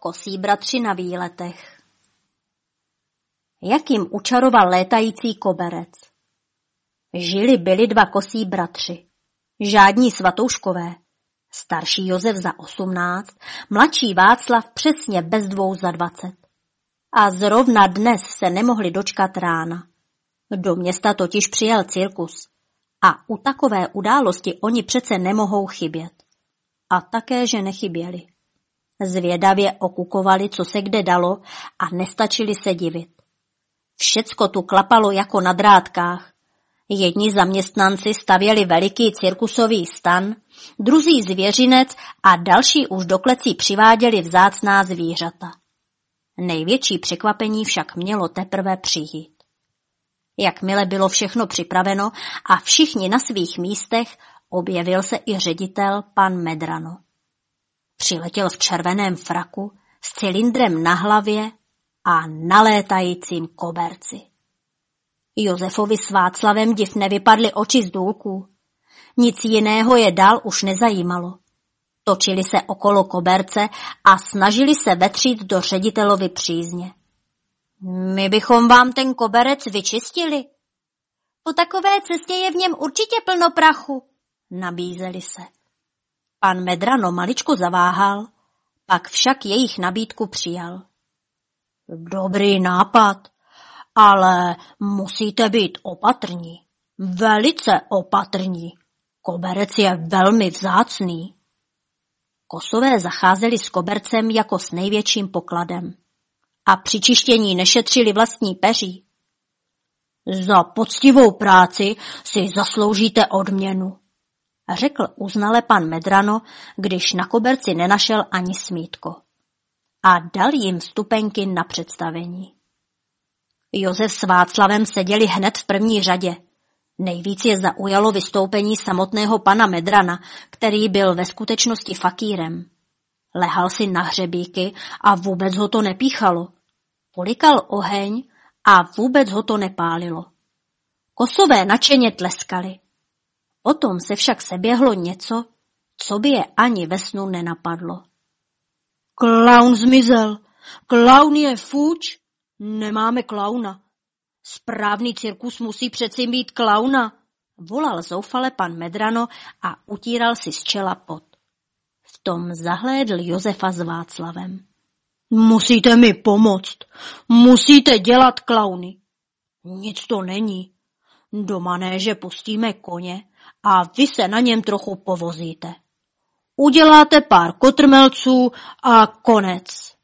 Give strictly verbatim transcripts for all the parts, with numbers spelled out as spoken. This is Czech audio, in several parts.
Kosí bratři na výletech. Jak jim učaroval létající koberec. Žili byli dva kosí bratři, žádní svatouškové, starší Josef za osmnáct, mladší Václav přesně bez dvou za dvacet. A zrovna dnes se nemohli dočkat rána. Do města totiž přijel cirkus a u takové události oni přece nemohou chybět. A také, že nechyběli. Zvědavě okukovali, co se kde dalo, a nestačili se divit. Všecko tu klapalo jako na drátkách. Jedni zaměstnanci stavěli veliký cirkusový stan, druzí zvěřinec a další už do klecí přiváděli vzácná zvířata. Největší překvapení však mělo teprve přijít. Jakmile bylo všechno připraveno a všichni na svých místech, objevil se i ředitel pan Medrano. Přiletěl v červeném fraku s cylindrem na hlavě a na létajícím koberci. Josefovi s Václavem div nevypadly oči z důlků. Nic jiného je dál už nezajímalo. Točili se okolo koberce a snažili se vetřít do ředitelovi přízně. My bychom vám ten koberec vyčistili. Po takové cestě je v něm určitě plno prachu, nabízeli se. Pan Medrano maličko zaváhal, pak však jejich nabídku přijal. Dobrý nápad, ale musíte být opatrní, velice opatrní. Koberec je velmi vzácný. Kosové zacházeli s kobercem jako s největším pokladem a při čištění nešetřili vlastní peří. Za poctivou práci si zasloužíte odměnu, řekl uznale pan Medrano, když na koberci nenašel ani smítko. A dal jim vstupenky na představení. Josef s Václavem seděli hned v první řadě. Nejvíc je zaujalo vystoupení samotného pana Medrana, který byl ve skutečnosti fakírem. Lehal si na hřebíky a vůbec ho to nepíchalo. Polikal oheň a vůbec ho to nepálilo. Kosové nadšeně tleskali. Potom se však seběhlo něco, co by je ani ve snu nenapadlo. Klaun zmizel, klaun je fuč, nemáme klauna. Správný cirkus musí přeci mít klauna, volal zoufale pan Medrano a utíral si z čela pot. V tom zahlédl Josefa s Václavem. Musíte mi pomoct, musíte dělat klauny. Nic to není. Do manéže pustíme koně a vy se na něm trochu povozíte. Uděláte pár kotrmelců a konec.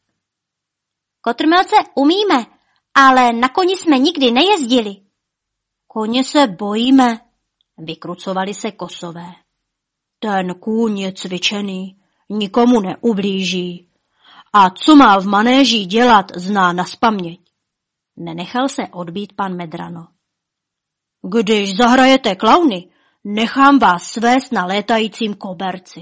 Kotrmelce umíme, ale na koni jsme nikdy nejezdili. Koně se bojíme, vykrucovali se Kosové. Ten kůň je cvičený, nikomu neublíží. A co má v manéži dělat, zná nazpaměť. Nenechal se odbít pan Medrano. Když zahrajete klauny, nechám vás svést na létajícím koberci.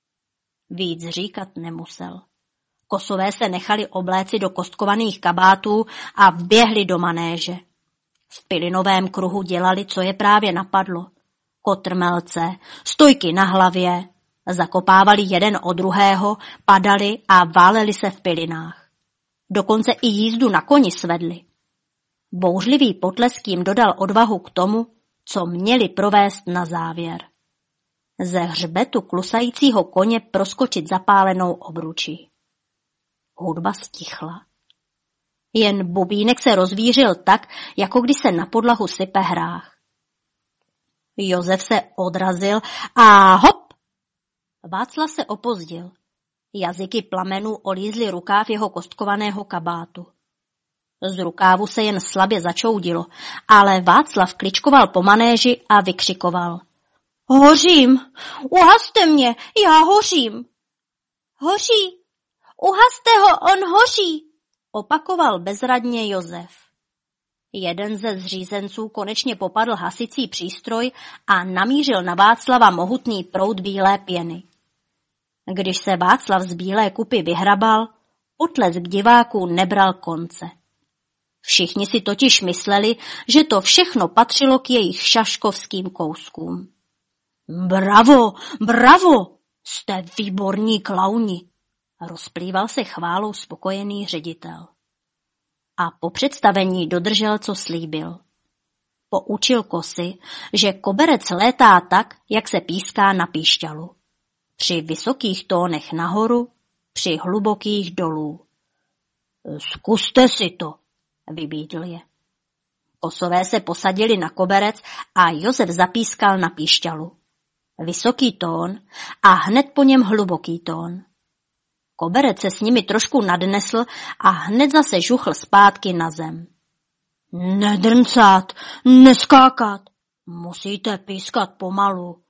Víc říkat nemusel. Kosové se nechali obléci do kostkovaných kabátů a vběhli do manéže. V pilinovém kruhu dělali, co je právě napadlo. Kotrmelce, stojky na hlavě, zakopávali jeden od druhého, padali a váleli se v pilinách. Dokonce i jízdu na koni svedli. Bouřlivý potlesk jim dodal odvahu k tomu, co měli provést na závěr. Ze hřbetu klusajícího koně proskočit zapálenou obručí. Hudba stichla. Jen bubínek se rozvířil tak, jako když se na podlahu sype hrách. Josef se odrazil a hop! Václav se opozdil. Jazyky plamenů olízly rukáv jeho kostkovaného kabátu. Z rukávu se jen slabě začoudilo, ale Václav kličkoval po manéži a vykřikoval. Hořím! Uhaste mě! Já hořím! Hoří! Uhaste ho! On hoří! Opakoval bezradně Josef. Jeden ze zřízenců konečně popadl hasicí přístroj a namířil na Václava mohutný proud bílé pěny. Když se Václav z bílé kupy vyhrabal, potlesk diváků nebral konce. Všichni si totiž mysleli, že to všechno patřilo k jejich šaškovským kouskům. Bravo, bravo, jste výborní klauni, Rozplýval se chválou spokojený ředitel. A po představení dodržel, co slíbil. Poučil kosy, že koberec létá tak, jak se píská na píšťalu. Při vysokých tónech nahoru, při hlubokých dolů. Zkuste si to, vybídl je. Kosové se posadili na koberec a Josef zapískal na píšťalu. Vysoký tón a hned po něm hluboký tón. Koberec se s nimi trošku nadnesl a hned zase žuchl zpátky na zem. Nedrncát, neskákat, musíte pískat pomalu,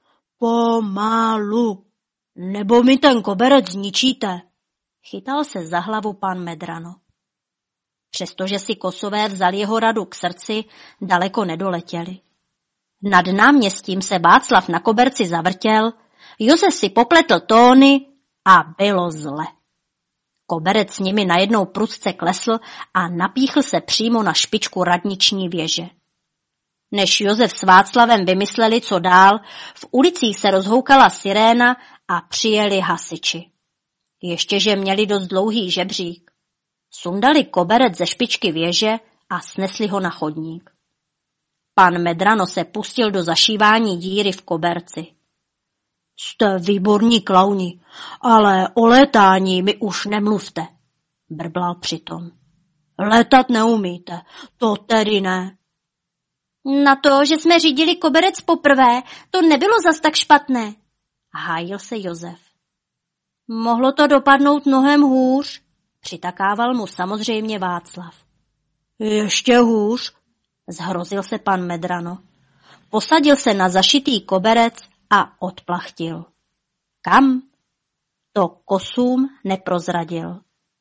pomalu, nebo mi ten koberec zničíte, chytal se za hlavu pan Medrano. Přestože si Kosové vzali jeho radu k srdci, daleko nedoletěli. Nad náměstím se Václav na koberci zavrtěl, Josef si popletl tóny a bylo zle. Koberec s nimi najednou prudce klesl a napíchl se přímo na špičku radniční věže. Než Josef s Václavem vymysleli, co dál, v ulicích se rozhoukala siréna a přijeli hasiči. Ještěže měli dost dlouhý žebřík. Sundali koberec ze špičky věže a snesli ho na chodník. Pan Medrano se pustil do zašívání díry v koberci. Jste výborní klauni, ale o létání mi už nemluvte, brblal přitom. Létat neumíte, to tedy ne. Na to, že jsme řídili koberec poprvé, to nebylo zas tak špatné, hájil se Josef. Mohlo to dopadnout mnohem hůř, přitakával mu samozřejmě Václav. Ještě hůř, zhrozil se pan Medrano. Posadil se na zašitý koberec a odplachtil. Kam? To Kosům neprozradil.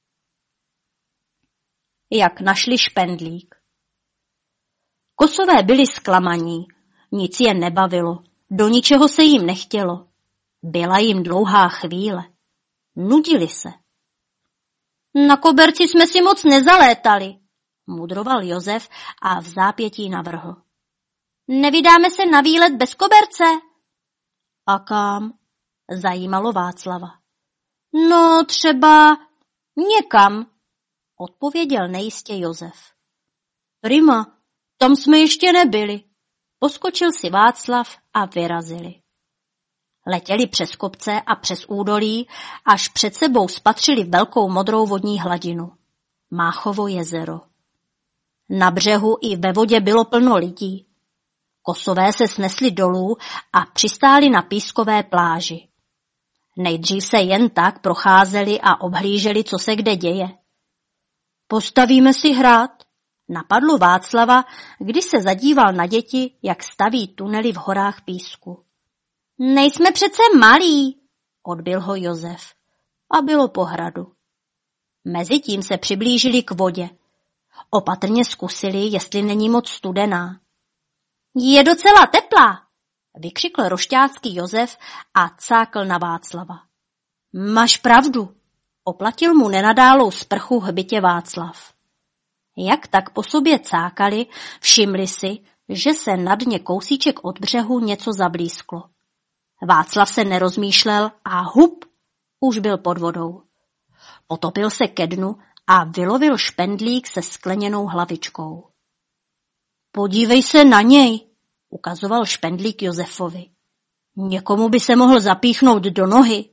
Jak našli špendlík. Kosové byli zklamaní, nic je nebavilo, do ničeho se jim nechtělo. Byla jim dlouhá chvíle. Nudili se. Na koberci jsme si moc nezalétali, mudroval Josef a v zápětí navrhl. Nevydáme se na výlet bez koberce? A kam? Zajímalo Václava. No třeba někam, odpověděl nejistě Josef. Prima, tam jsme ještě nebyli. Poskočil si Václav a vyrazili. Letěli přes kopce a přes údolí, až před sebou spatřili velkou modrou vodní hladinu. Máchovo jezero. Na břehu i ve vodě bylo plno lidí. Kosové se snesli dolů a přistáli na pískové pláži. Nejdřív se jen tak procházeli a obhlíželi, co se kde děje. Postavíme si hrad, napadlo Václava, když se zadíval na děti, jak staví tunely v horách písku. Nejsme přece malí, odbil ho Josef. A bylo po hradu. Mezitím se přiblížili k vodě. Opatrně zkusili, jestli není moc studená. Je docela teplá, vykřikl rošťácký Josef a cákl na Václava. Máš pravdu, oplatil mu nenadálou sprchu hbitě Václav. Jak tak po sobě cákali, všimli si, že se na dně kousíček od břehu něco zablísklo. Václav se nerozmýšlel a hup, už byl pod vodou. Potopil se ke dnu a vylovil špendlík se skleněnou hlavičkou. Podívej se na něj, ukazoval špendlík Josefovi. Někomu by se mohl zapíchnout do nohy.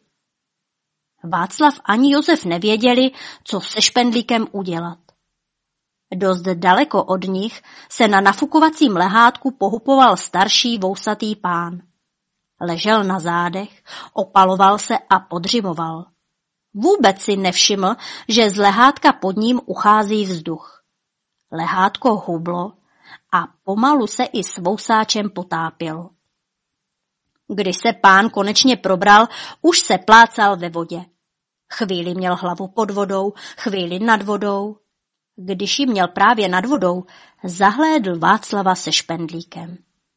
Václav ani Josef nevěděli, co se špendlíkem udělat. Dost daleko od nich se na nafukovacím lehátku pohupoval starší vousatý pán. Ležel na zádech, opaloval se a podřimoval. Vůbec si nevšiml, že z lehátka pod ním uchází vzduch. Lehátko hublo a pomalu se i s vousáčem potápělo. Když se pán konečně probral, už se plácal ve vodě. Chvíli měl hlavu pod vodou, chvíli nad vodou. Když ji měl právě nad vodou, zahlédl Václava se špendlíkem.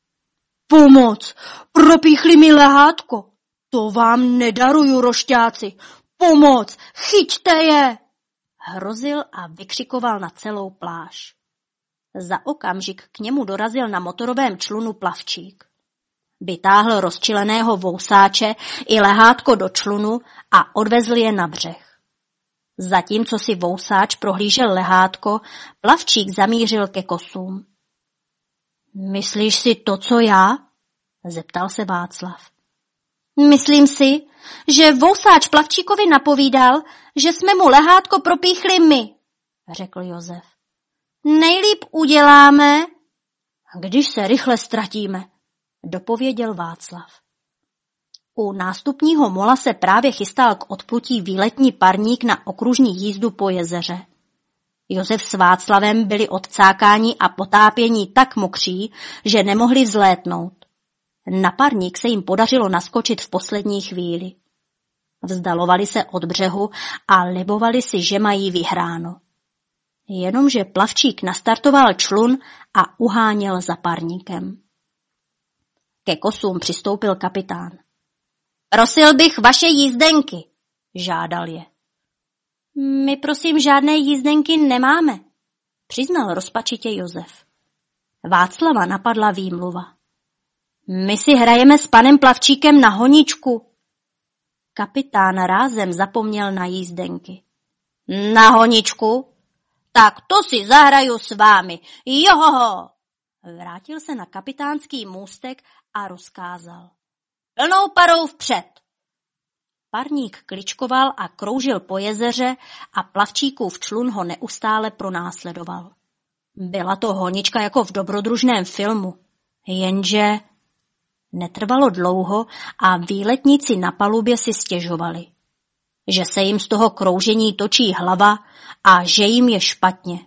Pomoc! Propíchli mi lehátko! To vám nedaruju, rošťáci! Pomoc! Chyťte je! Hrozil a vykřikoval na celou pláž. Za okamžik k němu dorazil na motorovém člunu plavčík. Vytáhl rozčileného vousáče i lehátko do člunu a odvezl je na břeh. Zatímco si vousáč prohlížel lehátko, plavčík zamířil ke kosům. Myslíš si to, co já? Zeptal se Václav. Myslím si, že vousáč plavčíkovi napovídal, že jsme mu lehátko propíchli my, řekl Josef. Nejlíp uděláme, když se rychle ztratíme, dopověděl Václav. U nástupního mola se právě chystal k odplutí výletní parník na okružní jízdu po jezeře. Josef s Václavem byli odcákáni a potápění tak mokří, že nemohli vzlétnout. Na parník se jim podařilo naskočit v poslední chvíli. Vzdalovali se od břehu a libovali si, že mají vyhráno. Jenomže plavčík nastartoval člun a uháněl za parníkem. Ke kosům přistoupil kapitán. Prosil bych vaše jízdenky, žádal je. My prosím žádné jízdenky nemáme, přiznal rozpačitě Josef. Václava napadla výmluva. My si hrajeme s panem plavčíkem na honičku. Kapitán rázem zapomněl na jízdenky. Na honičku? Tak to si zahraju s vámi. Johoho! Vrátil se na kapitánský můstek a rozkázal. Plnou parou vpřed. Parník kličkoval a kroužil po jezeře a plavčíkův člun ho neustále pronásledoval. Byla to honička jako v dobrodružném filmu, jenže netrvalo dlouho a výletníci na palubě si stěžovali, že se jim z toho kroužení točí hlava a že jim je špatně.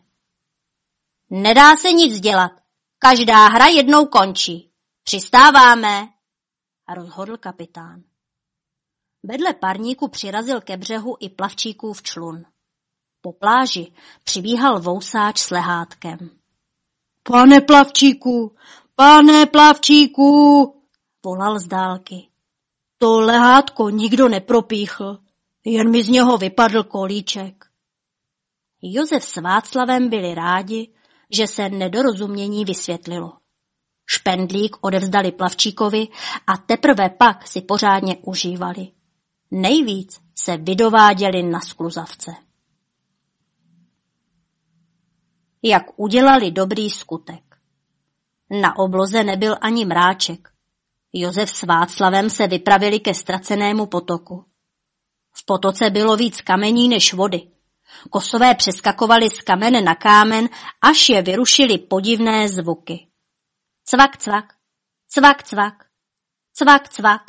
Nedá se nic dělat, každá hra jednou končí. Přistáváme, rozhodl kapitán. Vedle parníku přirazil ke břehu i plavčíkův člun. Po pláži přibíhal vousáč s lehátkem. Pane plavčíku, pane plavčíku, volal z dálky. To lehátko nikdo nepropíchl, jen mi z něho vypadl kolíček. Josef s Václavem byli rádi, že se nedorozumění vysvětlilo. Špendlík odevzdali plavčíkovi a teprve pak si pořádně užívali. Nejvíc se vydováděli na skluzavce. Jak udělali dobrý skutek. Na obloze nebyl ani mráček. Josef s Václavem se vypravili ke ztracenému potoku. V potoce bylo víc kamení než vody. Kosové přeskakovali z kamene na kámen, až je vyrušili podivné zvuky. Cvak, cvak, cvak, cvak, cvak, cvak.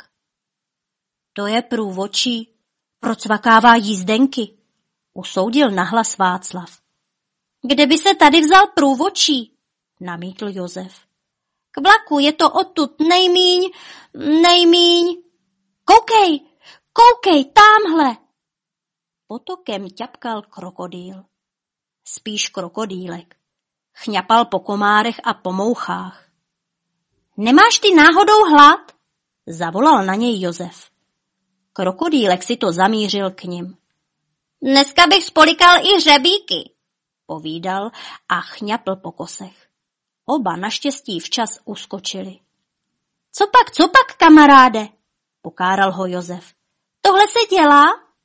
To je průvodčí, procvakává jízdenky, usoudil nahlas Václav. Kde by se tady vzal průvodčí, namítl Josef. K vlaku je to odtud nejmíň, nejmíň. Koukej, koukej, támhle. Potokem ťapkal krokodýl. Spíš krokodýlek. Chňapal po komárech a po mouchách. Nemáš ty náhodou hlad? Zavolal na něj Josef. Krokodýlek si to zamířil k nim. Dneska bych spolikal i hřebíky, povídal a chňapl po kosech. Oba naštěstí včas uskočili. Co pak, co pak, kamaráde? Pokáral ho Josef. Tohle se dělá?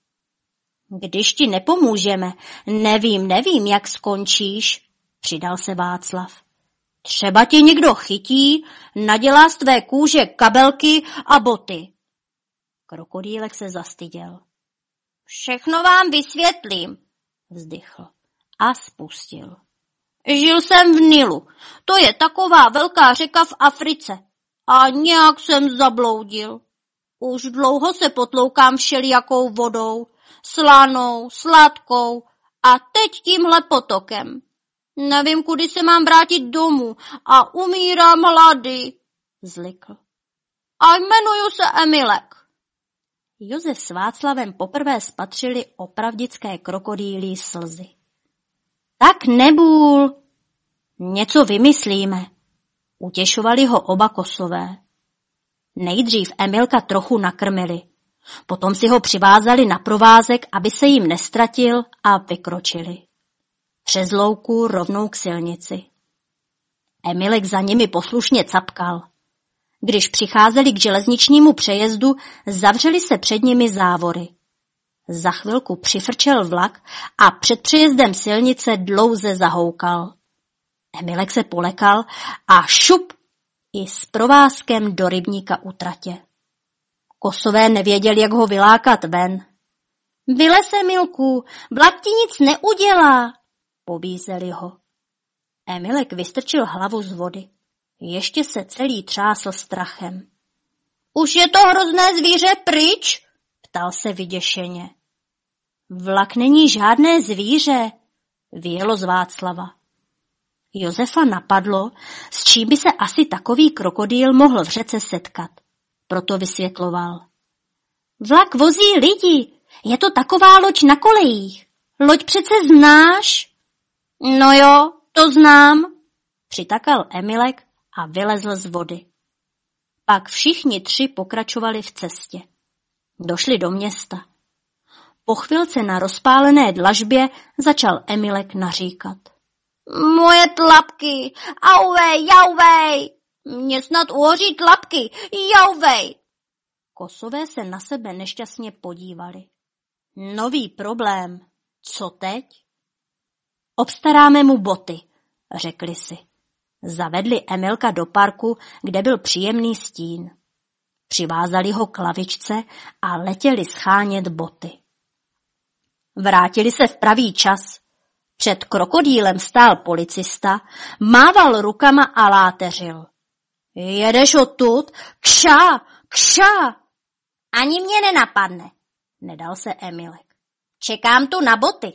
Když ti nepomůžeme, nevím, nevím, jak skončíš, přidal se Václav. Třeba tě někdo chytí, nadělá z tvé kůže kabelky a boty. Krokodýlek se zastyděl. Všechno vám vysvětlím, vzdychl a spustil. Žil jsem v Nilu, to je taková velká řeka v Africe a nějak jsem zabloudil. Už dlouho se potloukám všelijakou vodou, slanou, sladkou a teď tímhle potokem. Nevím, kudy se mám vrátit domů a umírám hlady, zlikl. A jmenuju se Emilek. Josef s Václavem poprvé spatřili opravdické krokodýlí slzy. Tak nebůl, něco vymyslíme, utěšovali ho oba Kosové. Nejdřív Emilka trochu nakrmili, potom si ho přivázali na provázek, aby se jim nestratil a vykročili. Přes louku rovnou k silnici. Emilek za nimi poslušně capkal. Když přicházeli k železničnímu přejezdu, zavřeli se před nimi závory. Za chvilku přifrčel vlak a před přejezdem silnice dlouze zahoukal. Emilek se polekal a šup i s provázkem do rybníka u tratě. Kosové nevěděli, jak ho vylákat ven. Vylez, Emilku, vlak ti nic neudělá, pobízeli ho. Emilek vystrčil hlavu z vody. Ještě se celý třásl strachem. Už je to hrozné zvíře pryč? Ptal se vyděšeně. Vlak není žádné zvíře, vyjelo z Václava. Josefa napadlo, s čím by se asi takový krokodýl mohl v řece setkat. Proto vysvětloval. Vlak vozí lidi, je to taková loď na kolejích. Loď přece znáš? No jo, to znám, přitakal Emilek a vylezl z vody. Pak všichni tři pokračovali v cestě. Došli do města. Po chvilce na rozpálené dlažbě začal Emilek naříkat. Moje tlapky, auvej, jauvej, mě snad uhoří tlapky, jauvej. Kosové se na sebe nešťastně podívali. Nový problém, co teď? Obstaráme mu boty, řekli si. Zavedli Emilka do parku, kde byl příjemný stín. Přivázali ho k lavičce a letěli schánět boty. Vrátili se v pravý čas. Před krokodýlem stál policista, mával rukama a láteřil. Jedeš odtud? Kša, kša! Ani mě nenapadne, nedal se Emilek. Čekám tu na boty.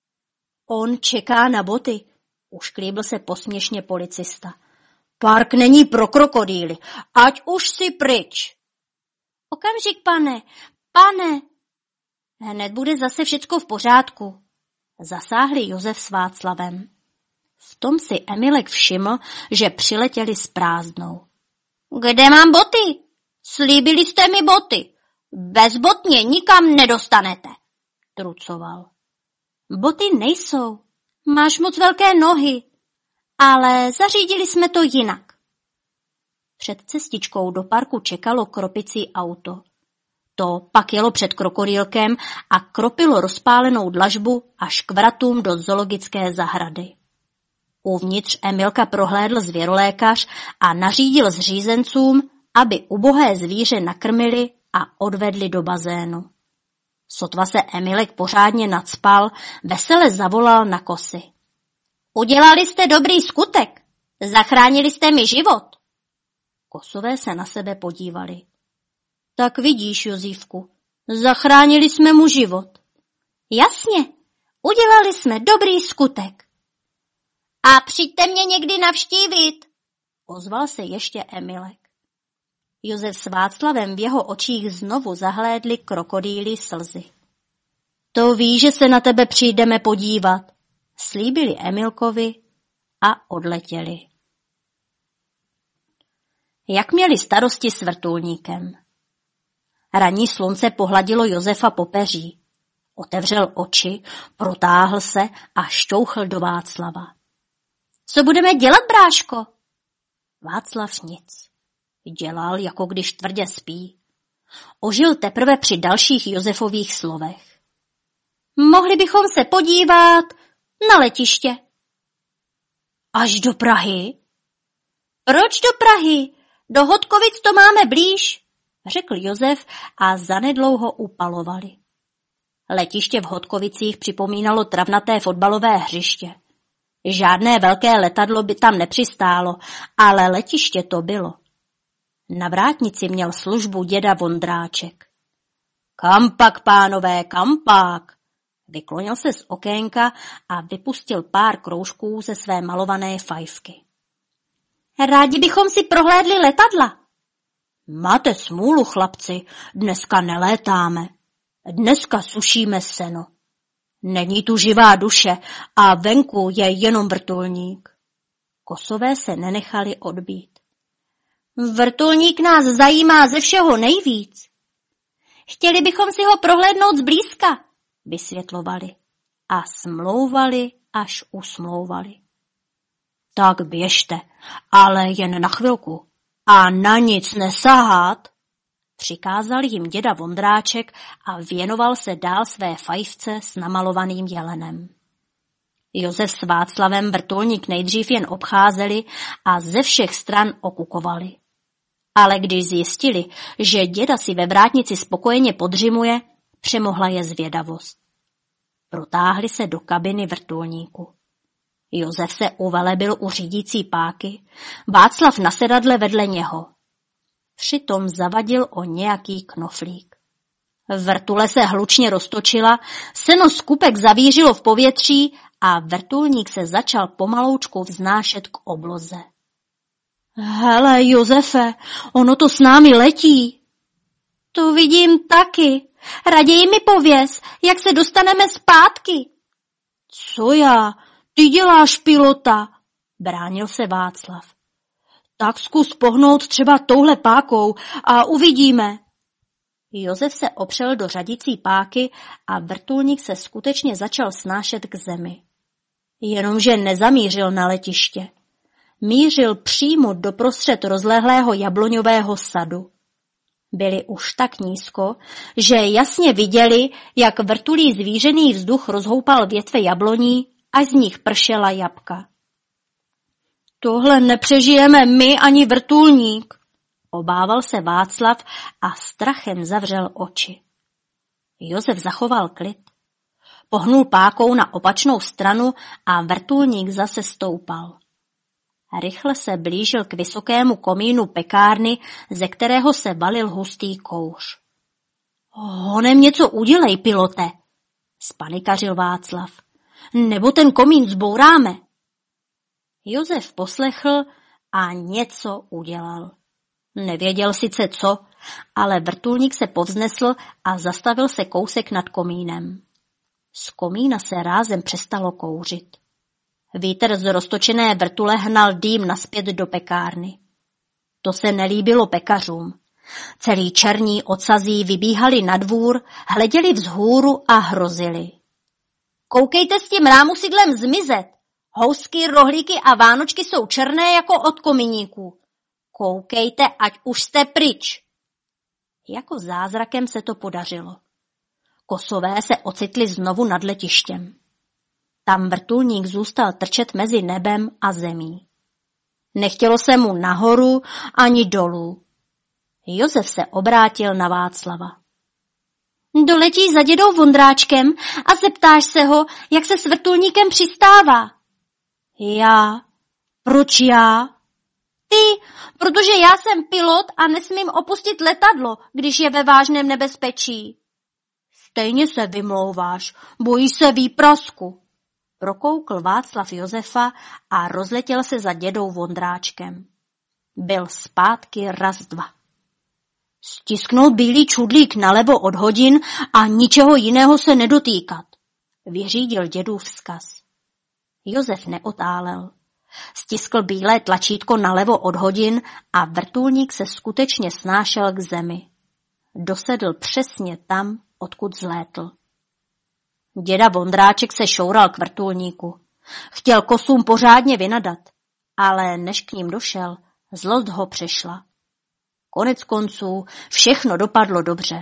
On čeká na boty, ušklíbil se posměšně policista. Park není pro krokodýly, ať už si pryč. Okamžik, pane, pane. Hned bude zase všecko v pořádku. Zasáhli Josef s Václavem. V tom si Emilek všiml, že přiletěli s prázdnou. Kde mám boty? Slíbili jste mi boty. Bez bot mě nikam nedostanete, trucoval. Boty nejsou. Máš moc velké nohy. Ale zařídili jsme to jinak. Před cestičkou do parku čekalo kropicí auto. To pak jelo před krokodýlkem a kropilo rozpálenou dlažbu až k vratům do zoologické zahrady. Uvnitř Emilka prohlédl zvěrolékař a nařídil zřízencům, aby ubohé zvíře nakrmili a odvedli do bazénu. Sotva se Emilek pořádně nacpal, vesele zavolal na Kosy. Udělali jste dobrý skutek, zachránili jste mi život. Kosové se na sebe podívali. Tak vidíš, Jozífku, zachránili jsme mu život. Jasně, udělali jsme dobrý skutek. A přijďte mě někdy navštívit, ozval se ještě Emilek. Josef s Václavem v jeho očích znovu zahlédli krokodýlí slzy. To ví, že se na tebe přijdeme podívat, slíbili Emilkovi a odletěli. Jak měli starosti s vrtulníkem? Ranní slunce pohladilo Josefa po peří. Otevřel oči, protáhl se a šťouchl do Václava. Co budeme dělat, bráško? Václav nic. Dělal, jako když tvrdě spí. Ožil teprve při dalších Josefových slovech. Mohli bychom se podívat na letiště. Až do Prahy? Proč do Prahy? Do Hodkovic to máme blíž, řekl Josef a zanedlouho upalovali. Letiště v Hodkovicích připomínalo travnaté fotbalové hřiště. Žádné velké letadlo by tam nepřistálo, ale letiště to bylo. Na vrátnici měl službu děda Vondráček. Kampak, pánové, kampak! Vyklonil se z okénka a vypustil pár kroužků ze své malované fajfky. Rádi bychom si prohlédli letadla. Máte smůlu, chlapci, dneska nelétáme. Dneska sušíme seno. Není tu živá duše a venku je jenom vrtulník. Kosové se nenechali odbít. Vrtulník nás zajímá ze všeho nejvíc. Chtěli bychom si ho prohlédnout zblízka, vysvětlovali a smlouvali, až usmlouvali. Tak běžte, ale jen na chvilku a na nic nesahat. Přikázal jim děda Vondráček a věnoval se dál své fajfce s namalovaným jelenem. Josef s Václavem vrtulník nejdřív jen obcházeli a ze všech stran okukovali. Ale když zjistili, že děda si ve vrátnici spokojeně podřimuje, přemohla je zvědavost. Protáhli se do kabiny vrtulníku. Josef se uvelebil u řídící páky, Václav na sedadle vedle něho. Přitom zavadil o nějaký knoflík. Vrtule se hlučně roztočila, seno z kupek zavířilo v povětří a vrtulník se začal pomaloučku vznášet k obloze. Hele, Josefe, ono to s námi letí. To vidím taky. Raději mi pověz, jak se dostaneme zpátky. Co já? Ty děláš pilota, bránil se Václav. Tak zkus pohnout třeba touhle pákou a uvidíme. Josef se opřel do řadicí páky a vrtulník se skutečně začal snášet k zemi. Jenomže nezamířil na letiště. Mířil přímo doprostřed rozlehlého jabloňového sadu. Byli už tak nízko, že jasně viděli, jak vrtulí zvířený vzduch rozhoupal větve jabloní, až z nich pršela jabka. Tohle nepřežijeme my ani vrtulník, obával se Václav a strachem zavřel oči. Josef zachoval klid. Pohnul pákou na opačnou stranu a vrtulník zase stoupal. Rychle se blížil k vysokému komínu pekárny, ze kterého se valil hustý kouř. Honem něco udělej, pilote, spanikařil Václav, nebo ten komín zbouráme. Josef poslechl a něco udělal. Nevěděl sice co, ale vrtulník se povznesl a zastavil se kousek nad komínem. Z komína se rázem přestalo kouřit. Vítr z roztočené vrtule hnal dým naspět do pekárny. To se nelíbilo pekařům. Celí černí odsazí vybíhali na dvůr, hleděli vzhůru a hrozili. Koukejte s tím rámusidlem zmizet. Housky, rohlíky a vánočky jsou černé jako od komíníků. Koukejte, ať už jste pryč. Jako zázrakem se to podařilo. Kosové se ocitli znovu nad letištěm. Tam vrtulník zůstal trčet mezi nebem a zemí. Nechtělo se mu nahoru ani dolů. Josef se obrátil na Václava. Doletíš za dědou Vondráčkem a zeptáš se ho, jak se s vrtulníkem přistává. Já? Proč já? Ty, protože já jsem pilot a nesmím opustit letadlo, když je ve vážném nebezpečí. Stejně se vymlouváš, bojíš se výprasku. Prokoukl Václav Josefa a rozletěl se za dědou Vondráčkem. Byl zpátky raz dva. Stisknout bílý čudlík nalevo od hodin a ničeho jiného se nedotýkat, vyřídil dědův vzkaz. Josef neotálel. Stiskl bílé tlačítko nalevo od hodin a vrtulník se skutečně snášel k zemi. Dosedl přesně tam, odkud zlétl. Děda Vondráček se šoural k vrtulníku. Chtěl kosům pořádně vynadat, ale než k ním došel, zlost ho přešla. Konec konců všechno dopadlo dobře.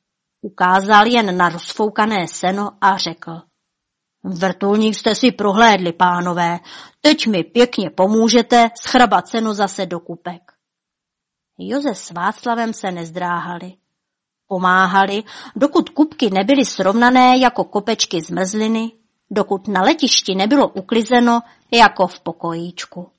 Ukázal jen na rozfoukané seno a řekl. Vrtulník jste si prohlédli, pánové, teď mi pěkně pomůžete schrabat seno zase do kupek. Josef s Václavem se nezdráhali. Pomáhali, dokud kupky nebyly srovnané jako kopečky zmrzliny, dokud na letišti nebylo uklizeno jako v pokojíčku.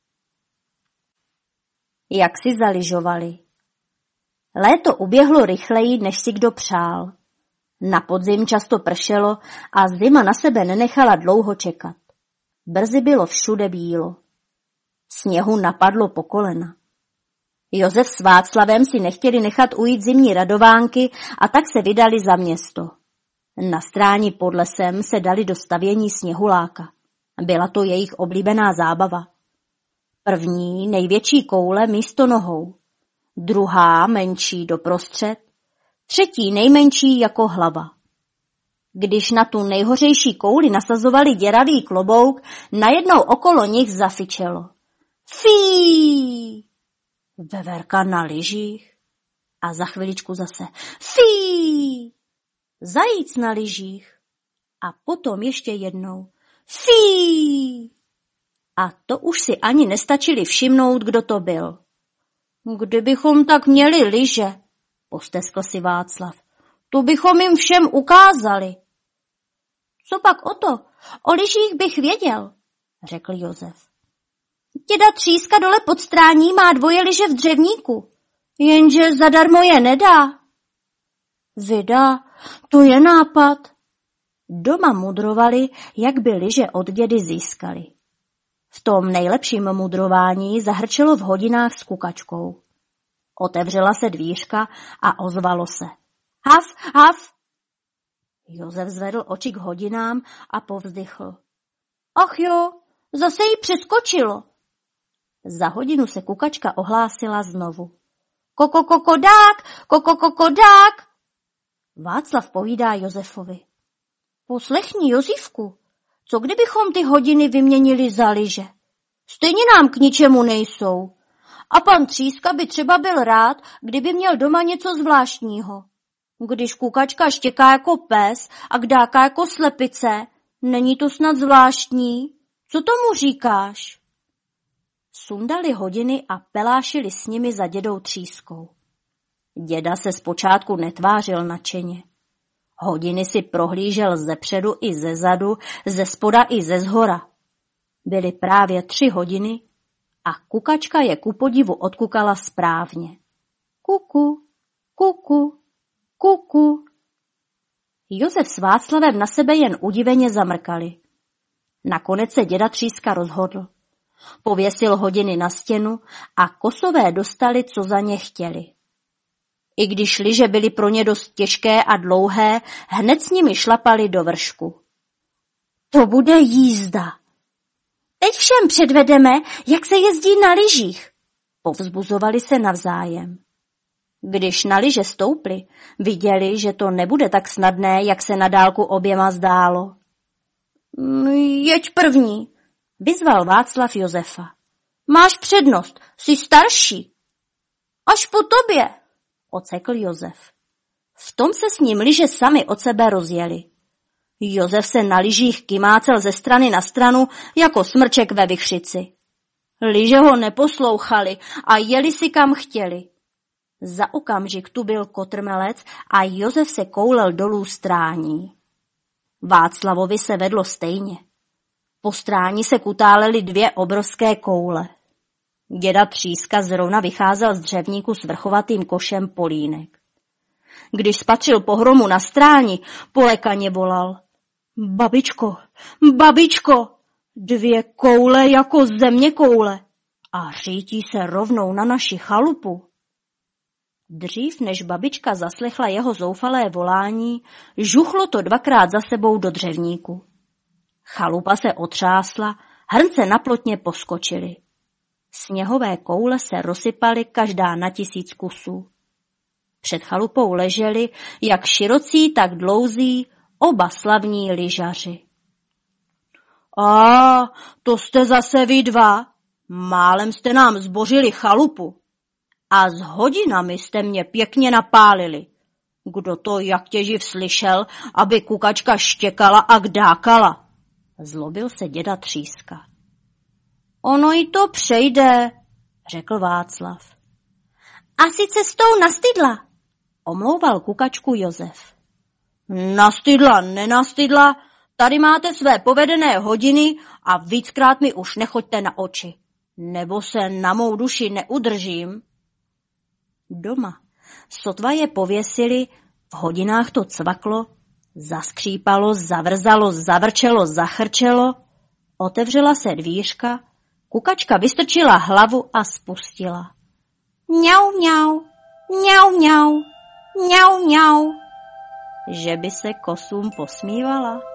Jak si zaližovali. Léto uběhlo rychleji, než si kdo přál. Na podzim často pršelo a zima na sebe nenechala dlouho čekat. Brzy bylo všude bílo. Sněhu napadlo po kolena. Josef s Václavem si nechtěli nechat ujít zimní radovánky a tak se vydali za město. Na stráni pod lesem se dali do stavění sněhuláka. Byla to jejich oblíbená zábava. První, největší koule místo nohou, druhá, menší doprostřed, třetí, nejmenší jako hlava. Když na tu nejhořejší kouli nasazovali děravý klobouk, najednou okolo nich zafičelo. Fí! Veverka na lyžích? A za chviličku zase fí, zajíc na lyžích. A potom ještě jednou fí. A to už si ani nestačili všimnout, kdo to byl. Kdybychom tak měli lyže, posteskl si Václav, to bychom jim všem ukázali. Co pak o to? O lyžích bych věděl, řekl Josef. Děda Tříska dole pod Strání má dvoje lyže v dřevníku, jenže zadarmo je nedá. Vydá, to je nápad. Doma mudrovali, jak by lyže od dědy získali. V tom nejlepším mudrování zahrčelo v hodinách s kukačkou. Otevřela se dvířka a ozvalo se. Haf, haf! Josef zvedl oči k hodinám a povzdychl. Ach jo, zase jí přeskočilo. Za hodinu se kukačka ohlásila znovu. Koko, kokodák, koko, kokodák! Václav povídá Josefovi. Poslechni, Josífku, co kdybychom ty hodiny vyměnili za lyže? Stejně nám k ničemu nejsou. A pan Tříska by třeba byl rád, kdyby měl doma něco zvláštního. Když kukačka štěká jako pes a kdáka jako slepice, není to snad zvláštní? Co tomu říkáš? Sundali hodiny a pelášili s nimi za dědou Třískou. Děda se zpočátku netvářil nadšeně. Hodiny si prohlížel zepředu i zezadu, ze spoda i ze zhora. Byly právě tři hodiny a kukačka je ku podivu odkukala správně. Kuku, kuku, kuku. Josef s Václavem na sebe jen udiveně zamrkali. Nakonec se děda Tříska rozhodl. Pověsil hodiny na stěnu a Kosové dostali, co za ně chtěli. I když lyže byly pro ně dost těžké a dlouhé, hned s nimi šlapali do vršku. To bude jízda. Teď všem předvedeme, jak se jezdí na lyžích. Povzbuzovali se navzájem. Když na lyže stoupli, viděli, že to nebude tak snadné, jak se na dálku oběma zdálo. Jeď první, vyzval Václav Josefa. Máš přednost, jsi starší. Až po tobě, ocekl Josef. V tom se s ním lyže sami od sebe rozjeli. Josef se na lyžích kymácel ze strany na stranu jako smrček ve vichřici. Lyže ho neposlouchali a jeli si kam chtěli. Za okamžik tu byl kotrmelec a Josef se koulel dolů Strání. Václavovi se vedlo stejně. Po Stráni se kutálely dvě obrovské koule. Děda Tříska zrovna vycházel z dřevníku s vrchovatým košem polínek. Když spatřil pohromu na Stráni, polekaně volal. Babičko, babičko, dvě koule jako země koule a řítí se rovnou na naši chalupu. Dřív než babička zaslechla jeho zoufalé volání, žuchlo to dvakrát za sebou do dřevníku. Chalupa se otřásla, hrnce na plotně poskočily. Sněhové koule se rozsypaly každá na tisíc kusů. Před chalupou leželi, jak širocí, tak dlouzí, oba slavní lyžaři. A, to jste zase vy dva, málem jste nám zbořili chalupu. A s hodinami jste mě pěkně napálili. Kdo to jak těživ slyšel, aby kukačka štěkala a kdákala? Zlobil se děda Tříska. Ono jí to přejde, řekl Václav. Asi cestou nastydla, omlouval kukačku Josef. Nastydla, nenastydla, tady máte své povedené hodiny a víckrát mi už nechoďte na oči, nebo se na mou duši neudržím. Doma, sotva je pověsili, v hodinách to cvaklo, zaskřípalo, zavrzalo, zavrčelo, zachrčelo, otevřela se dvířka, kukačka vystrčila hlavu a spustila. Mňau, mňau, mňau, mňau, mňau, mňau. Že by se kosům posmívala.